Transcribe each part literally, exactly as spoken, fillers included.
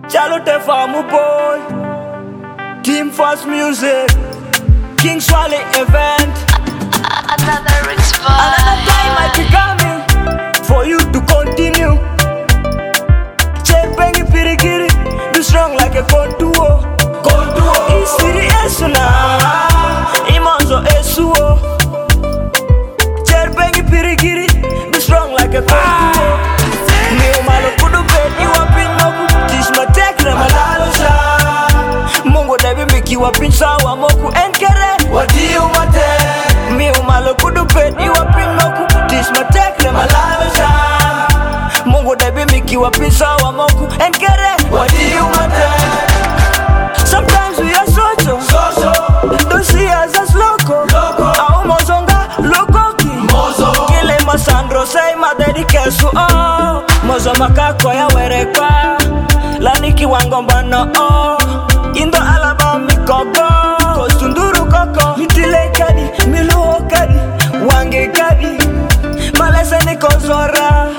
Chalote Famu Boy, Team Fast Music, King Swale event. Another rich vibe. Another time might be coming for you to continue. Chepengi pirigiri, be strong like a contour. Contour is serious now. Imanzo esuo. Chepengi pirigiri, be strong like a contour. Mio malo kudu bed, you up in moku. Teach my tech na malalo sha. Mungu debi miki wapin sawa moku enkere. Wadi umate. Mio malo kudu bed, you up in moku. Teach my tech na malalo sha. Mungu debi miki wapin sawa moku enkere. Wadi umate. Sometimes we are so-so, so-so. Don't see us as loco, loco. Au mozonga, loco ki mozo. Kile masandro say madedi kesu oh. Mozo makako ya werekwa Lani kiwangomba no oh. Indo alaba mikoko Kostunduru koko Mitile kadi, miluho kadi Wange kadi Malese ni kozora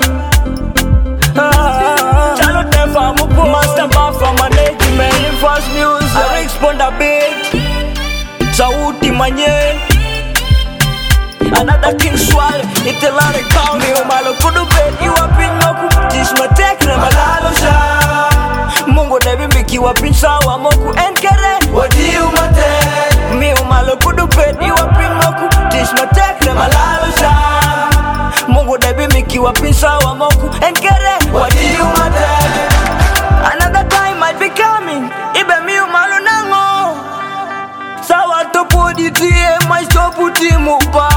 ah, Chalo tefa mupo Master Buffer management Fast music I respond a bit Sauti manye Another King Swale Itilare count Mio malo kudu bed You up in moku Teach my tech na malalo sha Mungu debi miki wapin sawa moku enkere Wadi umate Mio malo kudu bed You up in moku Teach my tech na malalo sha Mungu debi miki wapin sawa moku enkere Wadi umate Another time might be coming Ibe mio malo nango Sawa topo di tie Mais topo di mupa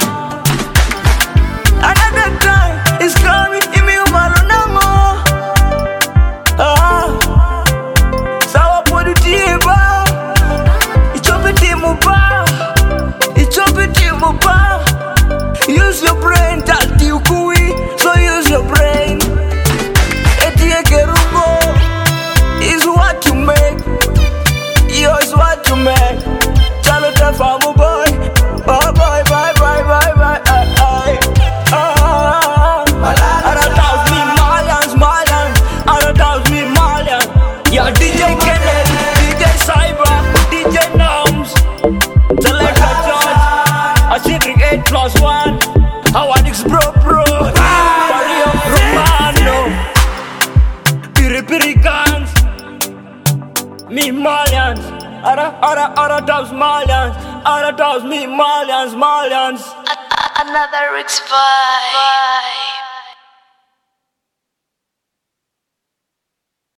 Another time is coming Imi umalo nango ah. Sawa po di tie ba Ichope di mupa Ichope di mupa Use your brain Tati ukui So use your brain Etie kerugo Is what you make Yo is what you make Chalo tefa mu boy Bye bye bye bye bye bye ay, ay. Ah, Ara thousand me Malians, Malians Ara thousand me Malians Yeah, D J Kennedy, D J Cyber, D J Noms Selector George I see three eight plus one How I nix bro bro Mario Romano Piri Piri Guns Me Malians Ara, ara, ara thousand Malians Ara thousand me Malians, Malians Another rich vibe.